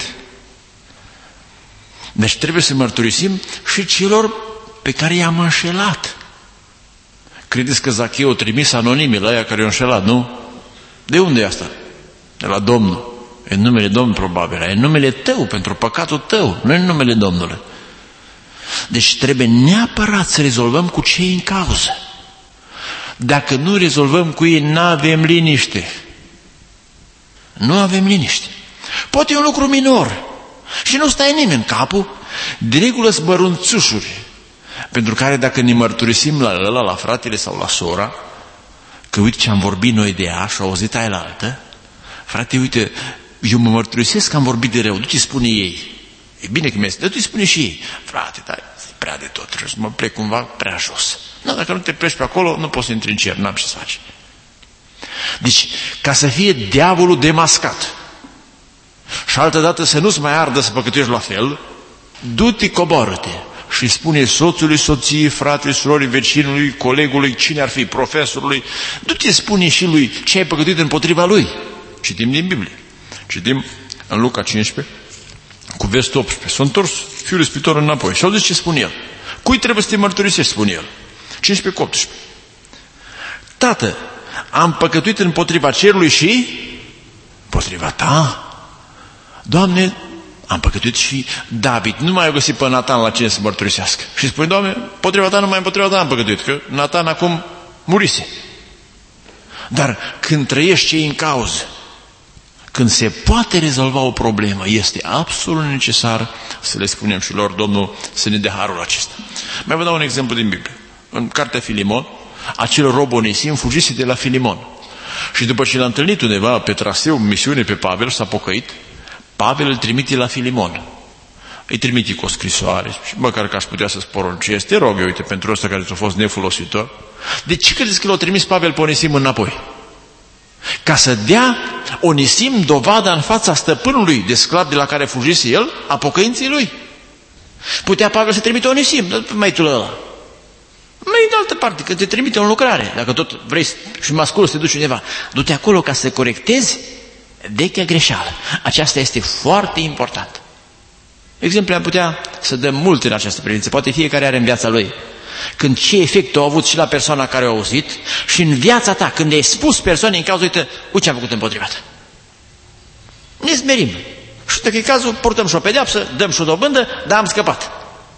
Deci trebuie să mărturisim și celor pe care i-am înșelat. Credeți că Zacheu a trimis anonimii la aia care i-au înșelat, nu? De unde e asta? De la Domnul. E în numele Domnului probabil. E în numele tău, pentru păcatul tău, nu e în numele Domnului. Deci trebuie neapărat să rezolvăm cu cei în cauză. Dacă nu rezolvăm cu ei, n-avem liniște. Nu avem liniște. Poate e un lucru minor și nu stai nimeni în capul, de regulă sunt mărunțușuri, pentru care dacă ne mărturisim la ăla, la fratele sau la sora, că uite ce am vorbit noi de ea și au auzit aia la altă, frate, uite, eu mă mărturisesc că am vorbit de rău, du-te spune ei. E bine că mi-a zis, du-te spune și ei. Frate, dar e prea de tot, trebuie să mă plec cumva prea jos. Nu, dacă nu te pleci pe acolo, nu poți să intri în cer, n-am ce să faci. Deci, ca să fie diavolul demascat și altădată să nu-ți mai ardă să păcătuiești la fel, du-te, coboară-te și spune soțului, soției, fratele, surorii, vecinului, colegului, cine ar fi, profesorului, du-te, spune și lui ce ai păcătuit împotriva lui. Citim din Biblie. Citim în Luca 15, cu versetul 18. S-a întors fiul ispitor înapoi și au zis ce spune el. Cui trebuie să te mărturisești, spune el. 15 cu 18. Tată, am păcătuit împotriva cerului și împotriva ta. Doamne, am păcătuit și David nu mai a găsit pe Natan la cine să mărturisească. Și spune, Doamne, împotriva ta, numai împotriva ta am păcătuit, că Natan acum murise. Dar când trăiești cei în cauză, când se poate rezolva o problemă, este absolut necesar să le spunem și lor, Domnul, să ne dea harul acesta. Mai vă dau un exemplu din Biblie. În cartea Filimon, acel rob Onisim fugise de la Filimon. Și după ce l-a întâlnit undeva pe traseu, misiune pe Pavel, s-a pocăit, Pavel îl trimite la Filimon. Îi trimite cu o scrisoare și măcar că aș putea să-ți poruncesc, te rog eu, uite, pentru ăsta care ți-a fost nefolositor. De ce credeți că l-a trimis Pavel pe Onisim înapoi? Ca să dea Onisim dovada în fața stăpânului de sclav de la care fugise el, a pocăinței lui. Putea Pavel să trimite Onisim, dar mai tu ăla. Mai de altă parte, că te trimite în lucrare. Dacă tot vrei și mă ascult să te duci undeva, du-te acolo ca să corectezi vechea greșeală. Aceasta este foarte important. Exemple am putea să dăm multe în această privință. Poate fiecare are în viața lui. Când ce efect a avut și la persoana care a auzit și în viața ta, când ai spus persoanei în cauză, uite ce am făcut împotriva ta. Ne smerim. Și dacă e cazul, purtăm și o pedeapsă, dăm și o dobândă, dar am scăpat.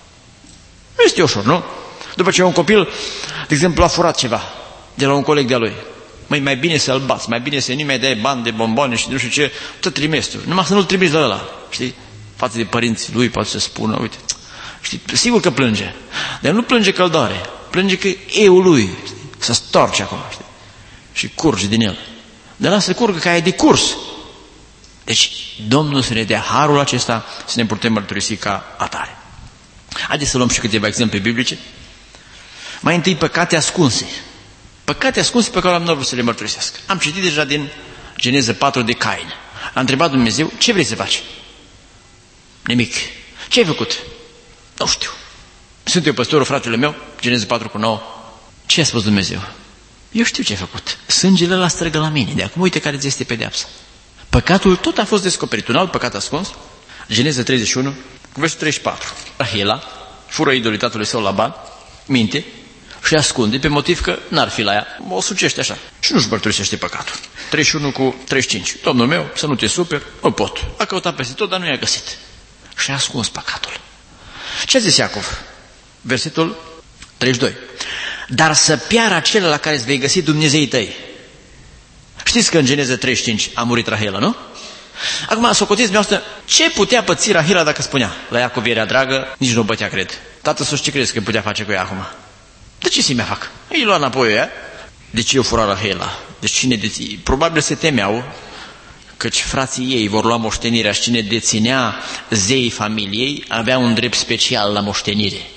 Nu este ușor, nu? După ce un copil, de exemplu, a furat ceva de la un coleg de-a lui. Mai bine să-l bați, mai bine să nu mai dai bani de bomboane și nu știu ce, tot trimestru. Numai să nu-l trimiți la ăla, știi? Față de părinții lui, poate să spună, uite, știi, sigur că plânge. Dar nu plânge că îl doare, plânge că eu lui, știi? Să storce acolo, știi? Și curge din el. De la să curgă ca e de curs. Deci, Domnul să ne dea harul acesta să ne putem mărturisi ca atare. Haideți să luăm și câteva exemple biblice. Mai întâi, păcate ascunse. Păcate ascunse pe care am vrut să le mărturisesc. Am citit deja din Geneza 4 de Cain. A întrebat Dumnezeu, ce vrei să faci? Nimic. Ce ai făcut? Nu știu. Sunt eu păstorul, fratele meu, Geneza 4:9. Ce a spus Dumnezeu? Eu știu ce ai făcut. Sângele ăla străgă la mine. De acum uite care ți este pedeapsa. Păcatul tot a fost descoperit. Un alt păcat ascuns, Geneza 31, cu versul 34. Rahela fură idolii tatălui său Laban, minte și ascunde pe motiv că n-ar fi la ea. O sucește așa. Și nu-și mărturisește păcatul. 31:35. Domnul meu, să nu te superi, nu pot. A căutat peste tot, dar nu i-a găsit. Și a ascuns păcatul. Ce a zis Iacov? Versetul 32. Dar să piară acela la care îți vei găsi Dumnezeii tăi. Știți că în Geneza 35 a murit Rahela, nu? Acum, socotiți dumneavoastră, ce putea păți Rahela dacă spunea? La Iacov era dragă, nici nu o bătea, cred. Tată sus, ce crezi că putea face cu ea acum? De ce să-i fac? Îi lua înapoi ea. De ce eu fura Rahela? Deci cine deține? Probabil se temeau căci frații ei vor lua moștenirea și cine deținea zeii familiei avea un drept special la moștenire.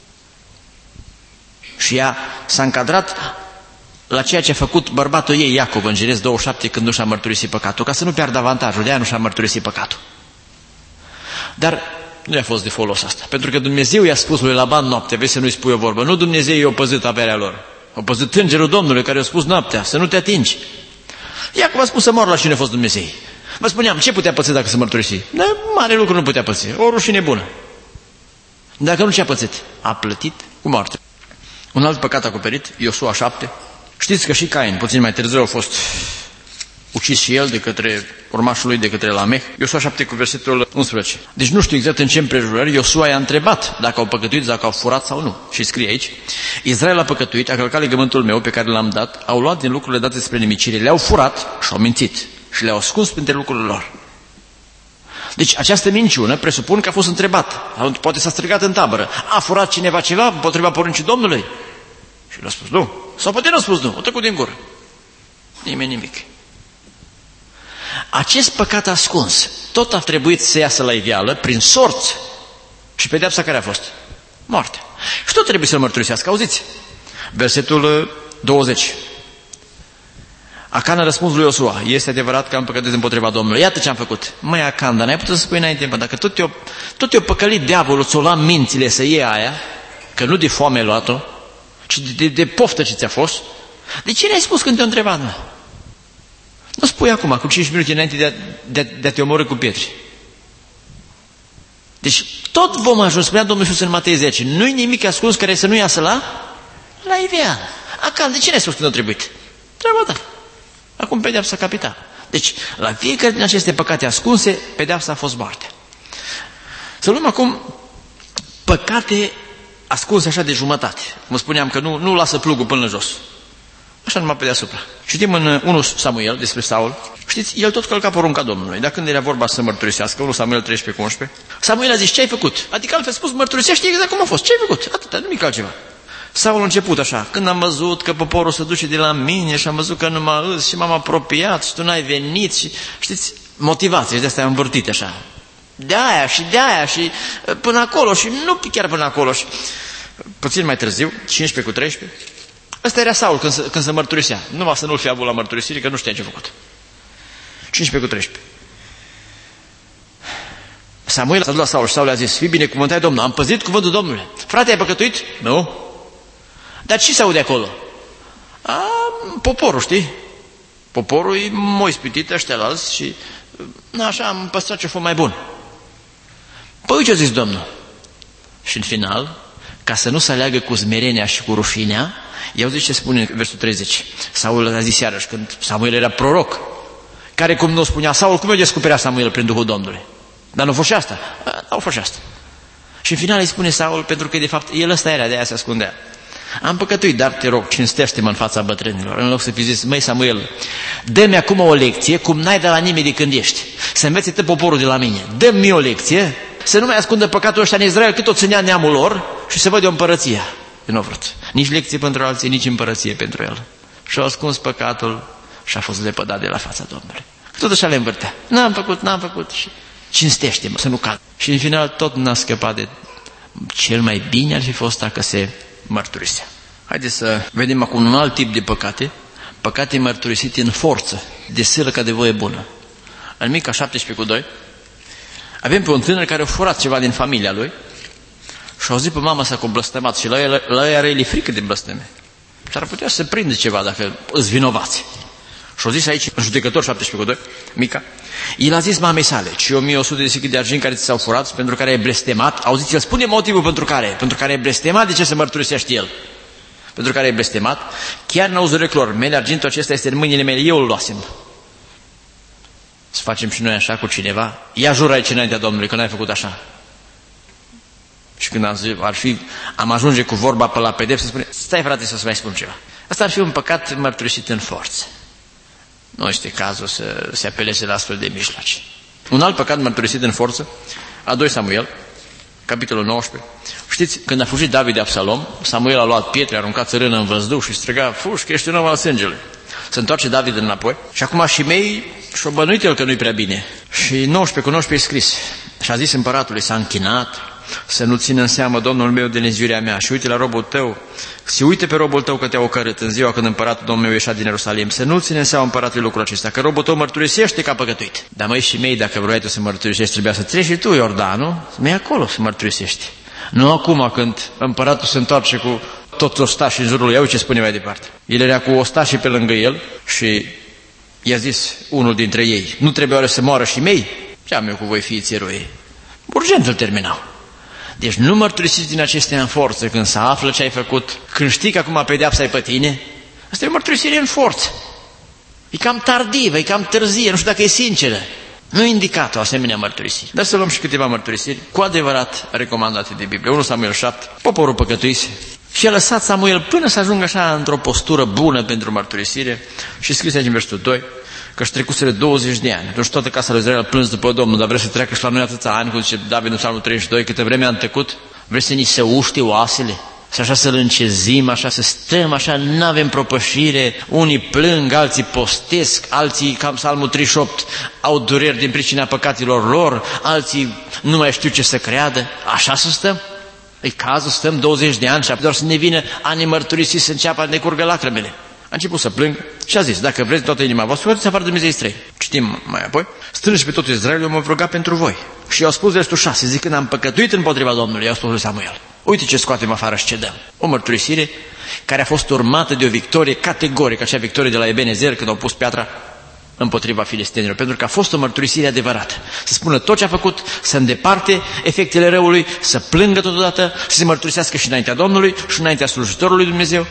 Și ea s-a încadrat la ceea ce a făcut bărbatul ei, Iacov, în Geneza 27, când nu și-a mărturisit păcatul, ca să nu piardă avantajul, de aia nu și-a mărturisit păcatul. Dar nu i-a fost de folos asta, pentru că Dumnezeu i-a spus lui Laban noaptea, vezi să nu-i spui o vorbă, nu Dumnezeu i-a păzit averea lor, a păzit îngerul Domnului care i-a spus noaptea, să nu te atingi. Iacov a spus să mor la cine a fost Dumnezeu. Vă spuneam, ce putea păți dacă se mărturisi? Mare lucru nu putea păți, o rușine bună. Dacă nu ce a pățit? A plătit cu moarte. Un alt păcat acoperit, Iosua 7. Știți că și Cain, puțin mai târziu, a fost ucis și el de către urmașul lui, de către Lameh. Iosua 7 cu versetul 11. Deci nu știu exact în ce împrejurări Iosua i-a întrebat dacă au păcătuit, dacă au furat sau nu. Și scrie aici, Israel a păcătuit, a călcat legământul meu pe care l-am dat, au luat din lucrurile date spre nimicire, le-au furat și au mințit și le-au ascuns printre lucrurile lor. Deci această minciună presupun că a fost întrebat. Poate s-a strigat în tabără. A furat cineva ceva împotriva poruncii Domnului? Și l-a spus nu. Sau poate nu a spus nu. O trecut din gură. Nimeni nimic. Acest păcat ascuns tot a trebuit să iasă la iveală prin sorți. Și pedeapsa care a fost? Moarte. Și tot trebuie să-l mărturisească. Auziți? Versetul 20. Acan a răspuns lui Iosua, este adevărat că am păcătuit împotriva Domnului. Iată ce am făcut. Măi, Acan, dar n-ai putut să spui înainte, dacă tot te-o păcălit diavolul, ți-o lua mințile să iei aia, că nu de foame ai luat-o, ci de poftă ce ți-a fost, de ce n-ai spus când te-o întrebat, mă? Nu spui acum, cu 5 minute înainte de a te omorî cu pietri. Deci tot vom ajunge, spunea Domnul Iisus în Matei 10, nu-i nimic ascuns care să nu iasă la iveală. Acan, de ce n-ai spus când a trebuit? Treaba ta. Acum pedeapsa capitală. Deci, la fiecare din aceste păcate ascunse, pedeapsa a fost moartea. Să luăm acum păcate ascunse așa de jumătate. Cum spuneam că nu lasă plugul până jos. Așa numai pe deasupra. Citim în 1 Samuel despre Saul. Știți, el tot călca porunca Domnului. Dar când era vorba să mărturisească, 1 Samuel 13:11, Samuel a zis, ce ai făcut? Adică altfel spus, mărturisește exact cum a fost. Ce ai făcut? Atâta, nimic altceva. Saul a început așa, când am văzut că poporul se duce de la mine și am văzut că nu m-a îs și m-am apropiat și tu n-ai venit și, știți, motivație, și de asta am învârtit așa. De aia și până acolo și nu chiar până acolo și puțin mai târziu, 15:13, ăsta era Saul când se mărturisea. Numai să nu-l fi avut la mărturisire, că nu știa ce a făcut. 15:13. Samuel s-a dus la Saul și Saul a zis, fii binecuvântat Domnul, am păzit cuvântul Domnului. Frate, ai păcătuit? Nu. Dar ce se aude acolo? Poporul, știi? Poporul e mai ispitit, ăștia la alți și așa am păstrat ce-o fost mai bun. Păi ce-a zis Domnul? Și în final, ca să nu se aleagă cu smerenia și cu rușinea, i-au zis ce spune în versul 30. Saul a zis iarăși, când Samuel era proroc, care cum nu spunea Saul, cum o descoperea Samuel prin Duhul Domnului? Dar nu a fost și asta. Au fost și asta. Și în final îi spune Saul, pentru că de fapt el ăsta era, de aia se ascundea. Am păcătuit, dar te rog, cinstește-mă în fața bătrânilor. În loc să fi zis, măi Samuel, dă-mi acum o lecție, cum n-ai de la nimeni de când ești. Să învețe tot poporul de la mine. Dă-mi o lecție, să nu mai ascundă păcatul ăsta în Israel, cât o ținea neamul lor și să văd o împărăție. Nu a vrut. Nici lecție pentru alții, nici împărăție pentru el. Și-a ascuns păcatul și a fost lepădat de la fața Domnului. Tot așa le învârtea. N-am făcut și cinstește-mă, să nu cad. Și în final tot n-a scăpat de cel mai bine ar fi fost dacă se mărturisea. Haideți să vedem acum un alt tip de păcate. Păcate mărturisite în forță, de silă ca de voie bună. În Mica 17:2 avem pe un tânăr care a furat ceva din familia lui și a zis pe mama sa că o blăstămat și la ea are frică de blăsteme. Și ar putea să prinde ceva dacă îți vinovați. Și a zis aici, în Judecător 17:2, Mica, el a zis mamei sale, ci 1100 de sichi de argint care ți s-au furat, pentru care ai blestemat, auziți, el spune motivul pentru care ai blestemat, de ce să mărturisește el? Pentru care ai blestemat, chiar în auzul urechi mele, argintul acesta este în mâinile mele, eu îl luasem. Să facem și noi așa cu cineva? Ia jură aici înaintea Domnului că n-ai făcut așa. Și când am ajunge cu vorba pe la pedepsă, spune, stai frate să-ți mai spun ceva. Asta ar fi un păcat mărturisit în forță. Nu este cazul să se apeleze la astfel de mijloace. Un alt păcat mărturisit în forță, a 2 Samuel, capitolul 19. Știți, când a fugit David de Absalom, Samuel a luat pietre, a aruncat țărână în văzduh și striga, fugi că ești un om al sângelui. Se întoarce David înapoi și acum Shimei și-o bănuit el că nu-i prea bine. Și 19:19 e scris. Și a zis împăratului, s-a închinat, să nu țină în seamă Domnul meu de neziuirea mea și uite la robul tău, și uite pe robul tău că te-a ocărât în ziua când împăratul Domnul meu ieșea din Ierusalim, să nu ține în seamă împăratului lucrul acesta, că robul tău mărturisește că a păcătuit. Dar măi Shimei, dacă vroiai tu să mărturisești, trebuia să treci și tu Iordanul, să mergi acolo să mărturisești. Nu acum când împăratul se întoarce cu toți ostașii în jurul lui, ia ce spune mai departe. El era cu ostașii pe lângă el și i-a zis unul dintre ei, nu trebuie oare să moară Shimei? Ce am eu cu voi fiiții eroi? Urgent îl terminau. Deci nu mărturisiți din acestea în forță când se află ce ai făcut, când știi că acum pedeapsa e pe tine. Asta e o mărturisire în forță. E cam tardivă, e cam târzie, nu știu dacă e sinceră. Nu e indicat o asemenea mărturisire. Dar să luăm și câteva mărturisiri cu adevărat recomandate de Biblie. 1 Samuel 7, poporul păcătuise și a lăsat Samuel până să ajungă așa într-o postură bună pentru mărturisire și scris aici în versetul 2 că își trecuseră 20 de ani. Atunci toată casa lui Israel a plâns după Domnul, dar vrea să treacă și la noi atâția ani, cum zice David în Psalmul 32, câte vreme am trecut, vrei să ni se uște oasele? Și așa să-l încezim, așa să stăm, așa nu avem propășire, unii plâng, alții postesc, alții, cam Psalmul 38, au dureri din pricina păcatelor lor, alții nu mai știu ce să creadă, așa să stăm? E cazul, stăm 20 de ani și doar să ne vină ani mărturisiți să înceapă a ne curgă lacrimile. A început să plâng și a zis, dacă vreți toată inima voastră, scoateți afară Dumnezei străini. Citim mai apoi, strânși pe totul Israelul, mă ruga pentru voi. Și i-au spus versetul 6, zicând, am păcătuit împotriva Domnului, i-au spus lui Samuel. Uite ce scoatem afară și ce dăm. O mărturisire care a fost urmată de o victorie categorică, acea victorie de la Ebenezer când au pus piatra împotriva filistenilor, pentru că a fost o mărturisire adevărată. Să spună tot ce a făcut, să îndeparte efectele răului, să plângă totodată, să se mărturisească și înaintea Domnului și înaintea slujitorului Dumnezeu.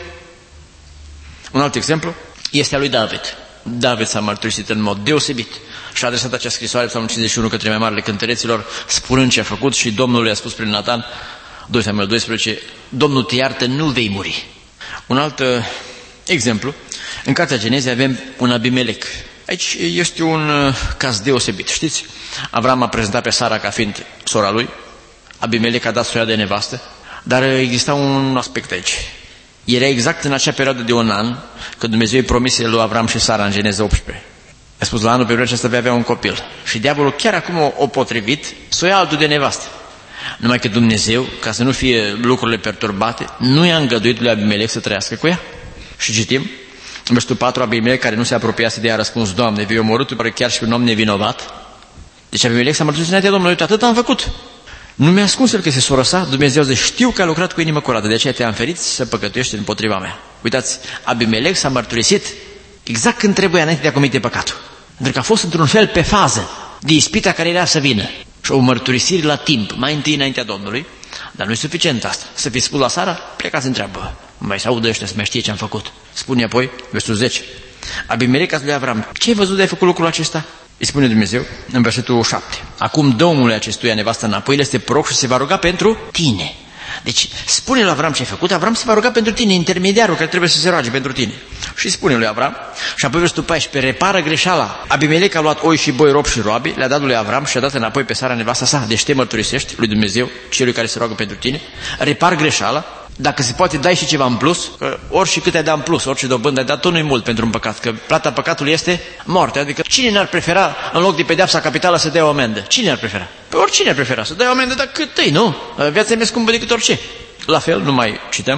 Un alt exemplu este a lui David. David s-a mărturisit în mod deosebit și a adresat acea scrisoare, Psalmul 51, către mai marile cântăreților, spunând ce a făcut și Domnul i-a spus prin Natan, 2 Samuel 12, Domnul te iartă, nu vei muri. Un alt exemplu, în cartea Genezei avem un Abimelec. Aici este un caz deosebit. Știți, Avram a prezentat pe Sara ca fiind sora lui, Abimelec a dat soia de nevastă, dar exista un aspect aici. Era exact în acea perioadă de un an când Dumnezeu îi promise lui Avram și Sara în Geneza 18. A spus la anul pe vremea aceasta vei avea un copil. Și diavolul chiar acum o potrivit să o ia altul de nevastă. Numai că Dumnezeu, ca să nu fie lucrurile perturbate, nu i-a îngăduit lui Abimelec să trăiască cu ea. Și citim, în versetul 4, Abimelec, care nu se apropiase de ea, a răspuns, Doamne, vei omorâ tu chiar și un om nevinovat? Deci Abimelec s-a mărturisit înaintea Domnului, atât am făcut. Nu mi-a ascuns el că se sora sa, Dumnezeu zice, știu că a lucrat cu inimă curată, de aceea te-am ferit să păcătuiești împotriva mea. Uitați, Abimelec s-a mărturisit exact când trebuia înainte de a comite păcatul. Pentru că a fost într-un fel pe fază de ispita care era să vină. Și o mărturisire la timp, mai întâi înaintea Domnului, dar nu e suficient asta. Să fi spus la Sara, plecați întreabă. Mai se audă ăștia să mai știe ce am făcut. Spune apoi, versetul 10. Abimelec a zis lui Avram, ce ai văzut de ai făcut lucrul acesta? Îi spune Dumnezeu în versetul 7. Acum dă omului acestuia nevastă înapoi, el este proroc și se va ruga pentru tine. Deci spune lui Avram ce ai făcut, Avram se va ruga pentru tine, intermediarul care trebuie să se roage pentru tine. Și spune lui Avram, și apoi versetul 14, repară greșeala. Abimelec a luat oi și boi, robi și roabi, le-a dat lui Avram și a dat înapoi pe Sara nevasta sa. Deci te mărturisești lui Dumnezeu, celui care se roagă pentru tine, repar greșeala. Dacă se poate, dai și ceva în plus, că orice cât ai dat în plus, orice dobândă ai dat, tot nu-i mult pentru un păcat, că plata păcatului este moarte. Adică cine n-ar prefera, în loc de pedeapsa capitală, să dea o amendă? Cine ar prefera? Pe oricine ar prefera să dea o amendă, dar cât îi, nu? Viața e mai scumpă decât orice. La fel, nu mai cităm,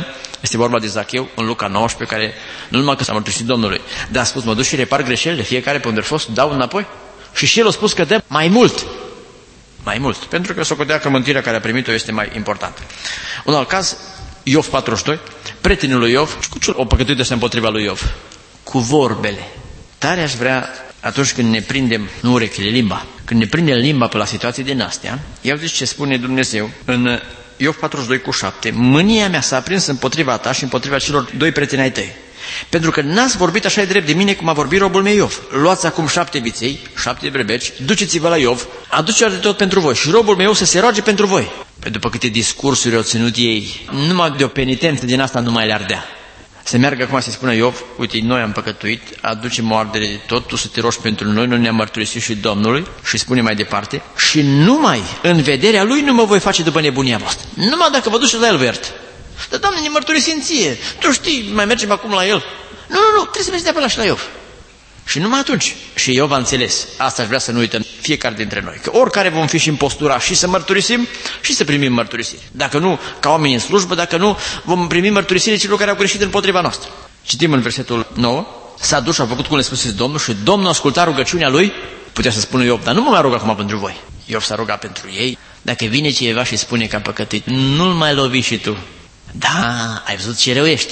Este vorba de Zacheu în Luca 19, care nu numai că s-a mărturisit Domnului, dar a spus, mă duc și repar greșelile, fiecare pe unde a fost, dau înapoi. Și el a spus că dă mai mult. Mai mult, pentru că socotea că mântuirea care a primit-o este mai importantă. Un alt caz, Iov 42, prietenul lui Iov, și cu ce o păcătuită este împotriva lui Iov? Cu vorbele. Tare aș vrea, atunci când ne prindem, nu urechile, limba, când ne prindem limba pe la situații din astea, iau zici ce spune Dumnezeu în Iov 42:7, mânia mea s-a aprins împotriva ta și împotriva celor doi prieteni ai tăi. Pentru că n-ați vorbit așa de drept de mine cum a vorbit robul meu Iov. Luați acum 7 viței, 7 berbeci, duceți-vă la Iov, aduceți de tot pentru voi și robul meu să se roage pentru voi. Pe după câte discursuri au ținut ei, numai de o penitență din asta nu mai le ardea. Să meargă acum să-i spună Iov, uite, noi am păcătuit, aducem o ardere de tot, tu să te rogi pentru noi, noi ne-am mărturisit și Domnului și spune mai departe, și numai în vederea lui nu mă voi face după nebunia voastră. Numai dacă vă duceți la el, vă iert. Dar, Doamne, ne mărturisim ție. Tu știi, mai mergem acum la el. Nu, trebuie să mergi de apă și la Iov. Și numai atunci. Și Iov a înțeles. Asta aș vrea să nu uităm fiecare dintre noi. Că oricare vom fi și în postura și să mărturisim și să primim mărturisiri. Dacă nu, ca oameni în slujbă, dacă nu, vom primi mărturisirile celor care au greșit împotriva noastră. Citim în versetul 9. S-a dus și a făcut cum le spuse Domnul și Domnul a ascultat rugăciunea lui. Putea să spună Iov, dar nu mă mai rog acum pentru voi. Iov s-a rugat pentru ei. Dacă vine cineva și spune că a păcătuit, nu-l mai lovi și tu. Da, ai văzut ce rău ești.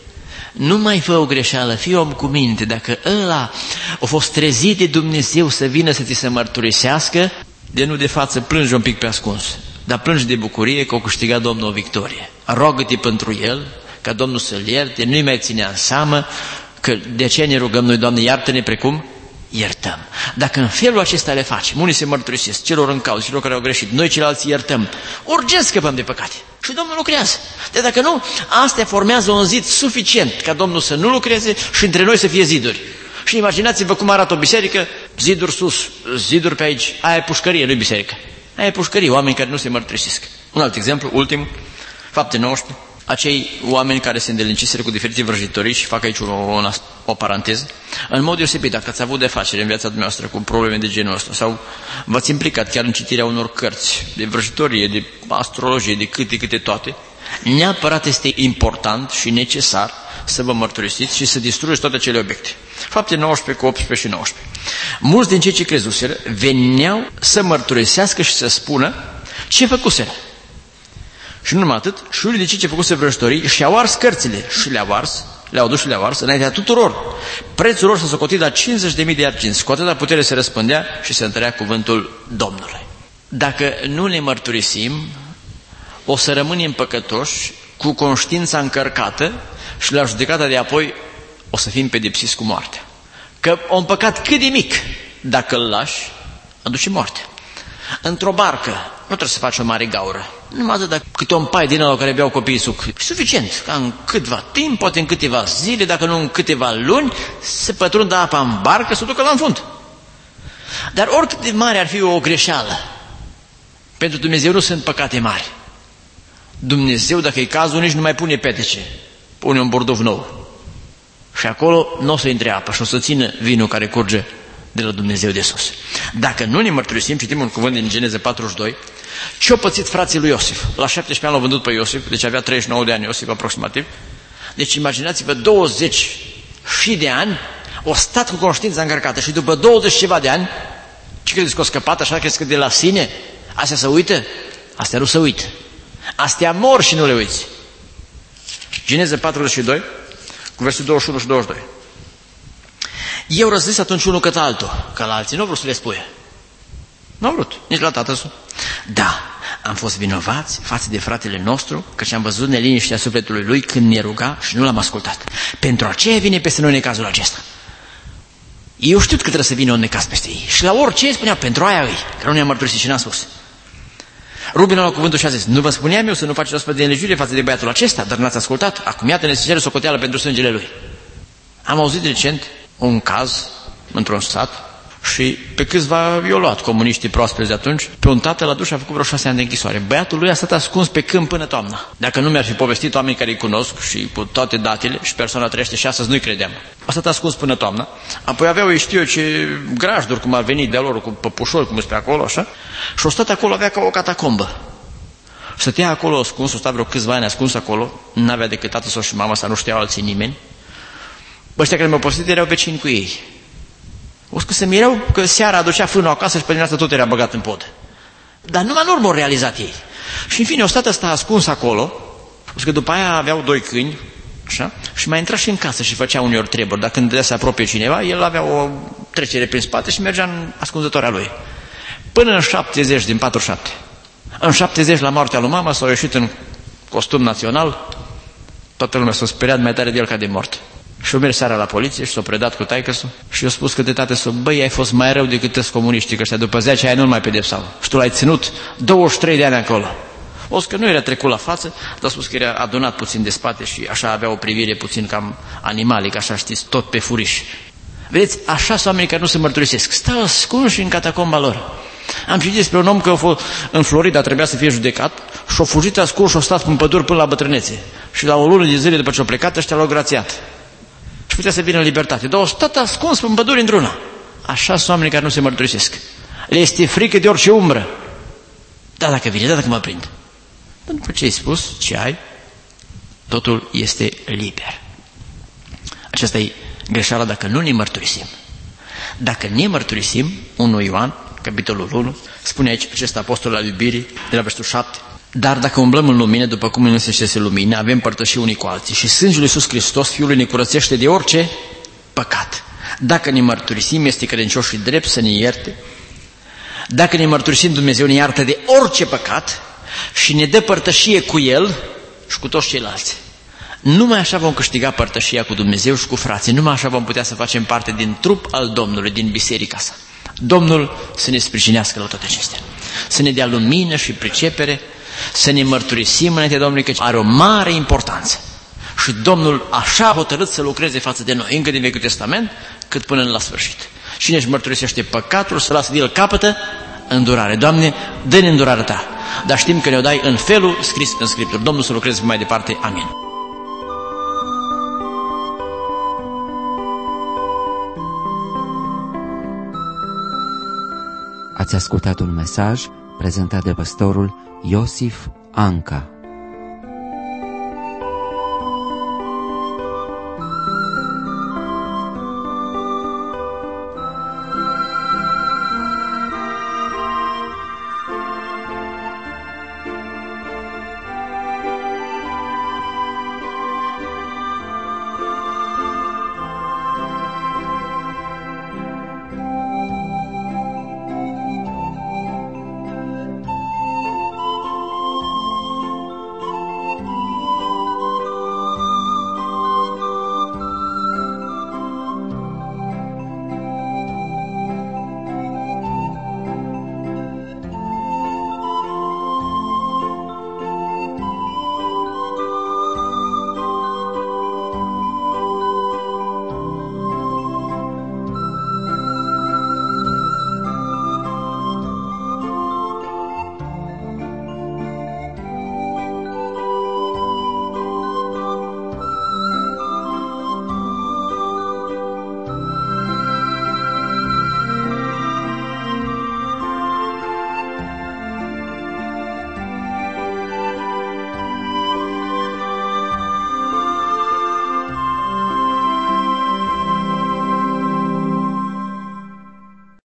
Nu mai fă o greșeală, fii om cu minte. Dacă ăla a fost trezit de Dumnezeu să vină să ți se mărturisească, de nu de față plângi un pic pe ascuns, dar plângi de bucurie că a câștigat Domnul o victorie. Rogă-te pentru el, ca Domnul să-l ierte, nu-i mai ține în seamă, că de ce ne rugăm noi, Doamne, iartă-ne precum iertăm. Dacă în felul acesta le facem, unii se mărturisesc, celor în cauză, celor care au greșit, noi ceilalți iertăm, urgent scăpăm de păcate. Și Domnul lucrează. De dacă nu, astea formează un zid suficient ca Domnul să nu lucreze și între noi să fie ziduri. Și imaginați-vă cum arată o biserică, ziduri sus, ziduri pe aici, aia e pușcărie, nu-i biserică. Aia e pușcărie, oameni care nu se mărturisesc. Un alt exemplu, ultimul, Fapte 19, acei oameni care se îndelinciseră cu diferite vrăjitorii și fac aici o paranteză, în mod deosebit, dacă ați avut de facere în viața dumneavoastră cu probleme de genul ăsta sau v-ați implicat chiar în citirea unor cărți de vrăjitorie, de astrologie, de câte toate, neapărat este important și necesar să vă mărturisiți și să distrugeți toate acele obiecte. Fapte 19 cu 18 și 19. Mulți din cei ce crezuseră veneau să mărturisească și să spună ce făcuseră. Și nu numai atât, și unii de cei ce făcuse vrăjitorii și-au ars cărțile și le-au dus și le-au ars înaintea tuturor. Prețul lor s-a socotit la 50.000 de arginți. Cu atâta putere se răspândea și se întărea cuvântul Domnului. Dacă nu ne mărturisim, o să rămânem păcătoși, cu conștiința încărcată și la judecata de apoi o să fim pedepsiți cu moartea. Că un păcat cât de mic, dacă îl lași, aduce moarte. Într-o barcă nu trebuie să faci o mare gaură. Numai atât, dacă câte un pai din ăla care beau copiii suc, e suficient, ca în câtva timp, poate în câteva zile, dacă nu în câteva luni, se pătrundă apa în barcă, să ducă la înfund. Dar oricât de mare ar fi o greșeală, pentru Dumnezeu nu sunt păcate mari. Dumnezeu, dacă e cazul, nici nu mai pune petece, pune un bordov nou. Și acolo nu o să intre apă și o să țină vinul care curge de la Dumnezeu de sus. Dacă nu ne mărturisim, citim un cuvânt din Geneze 42, ce-au pățit frații lui Iosif? La 17 ani l-au vândut pe Iosif, deci avea 39 de ani Iosif aproximativ. Deci imaginați-vă 20 și de ani, o stat cu conștiința încărcată și după 20 ceva de ani, ce credeți că o scăpat așa, crezi că de la sine? Astea se uită? Astea nu se uită. Astea mor și nu le uiți. Geneze 42, cu versul 21 și 22. Eu răzis atunci unul către altul, că la alții nu vreau să le spui. Nu au vrut, nici la tatăl său. Da, am fost vinovați față de fratele nostru, căci am văzut neliniștea sufletului lui când ne ruga și nu l-am ascultat. Pentru aceea vine peste noi necazul acesta. Eu știu că trebuie să vină un necaz peste ei. Și la orice spunea, pentru aia îi, că nu ne-am mărturisit și n-am spus. Ruben a luat cuvântul și a zis, nu vă spuneam eu să nu faceți ospăt de nelegiuire față de băiatul acesta, dar n-ați ascultat. Acum iată ne se cere socoteală pentru sângele lui. Am auzit recent un caz într-un sat și pe câțiva i-au luat comuniștii proaspeți de atunci. Pe un tată l-a dus și a făcut vreo 6 ani de închisoare. Băiatul lui a stat ascuns pe câmp până toamna. Dacă nu mi-ar fi povestit oamenii care îi cunosc și cu toate datele și persoana trăiește și astăzi nu-i credeam. A stat ascuns până toamna. Apoi aveau, eu știu eu, ce grajduri cum ar veni de lor, cu păpușori, cum este pe acolo, așa. Și o stat acolo, avea ca o catacombă. Stătea acolo ascuns, o sta vreo câțiva ani ascuns acolo, n-avea decât tatăl său și mama sa, nu știau alții nimeni. Ăștia care mi-au postit erau vecini cu ei. O să se mirau că seara aducea fânul acasă și pe dimineața tot era băgat în pod. Dar numai în urmă au realizat ei. Și în fine, o stată ăsta ascuns acolo, că după aia aveau 2 câini, așa, și mai intra și în casă și făcea uneori treburi. Dacă când se apropie cineva, el avea o trecere prin spate și mergea în ascunzătoarea lui. Până în 70, din 47. În 70, la moartea lui mama, s-au ieșit în costum național, toată lumea s-a speriat mai tare de el ca de mort. Și-o mers seara la poliție și s-a predat cu taică-su și i-a spus că de tată s-o, băi, ai fost mai rău decât toți comuniștii, că ăștia după 10 ani nu-l mai pedepsau. Și tu l-ai ținut 23 de ani acolo. O să că nu era trecut la față, dar a spus că era adunat puțin de spate și așa avea o privire puțin cam animalică, așa știți, tot pe furiș. Vedeți, așa sunt oamenii care nu se mărturisesc. Stau ascunși în catacomba lor. Am citit despre un om că în Florida trebuia să fie judecat și a fugit ascuns și a stat în păduri până la bătrânețe. Și la o lună de zile după ce a plecat, ăștia l-au grațiat. Și putea să vină în libertate. Dar au stat ascuns în păduri într-una. Așa sunt oamenii care nu se mărturisesc. Le este frică de orice umbră. Da, dacă vine, da, dacă mă prind. Dar după ce ai spus, ce ai, totul este liber. Aceasta e greșeala dacă nu ne mărturisim. Dacă ne mărturisim, 1 Ioan, capitolul 1, spune aici acest apostol al iubirii, de la versetul 7, dar dacă umblăm în lumină, după cum nu se lumină, avem părtășii unii cu alții și sângele lui Iisus Hristos, Fiul ne curățește de orice păcat. Dacă ne mărturisim, este credincios și drept să ne ierte. Dacă ne mărturisim, Dumnezeu ne iartă de orice păcat și ne dă părtășie cu El și cu toți ceilalți. Numai așa vom câștiga părtășia cu Dumnezeu și cu frații, numai așa vom putea să facem parte din trup al Domnului, din biserica sa. Domnul să ne sprijinească la toate acestea, să ne dea lumină și pricepere, să ne mărturisim înainte Domnului, că are o mare importanță. Și Domnul așa a hotărât să lucreze față de noi, încă din Vechiul Testament, cât până la sfârșit. Cine își mărturisește păcatul, să lasă de el capătă îndurare. Doamne, dă-ne îndurarea Ta, dar știm că ne-o dai în felul scris în Scripturi. Domnul să lucreze mai departe. Amin. Ați ascultat un mesaj prezentat de pastorul Iosif Anca.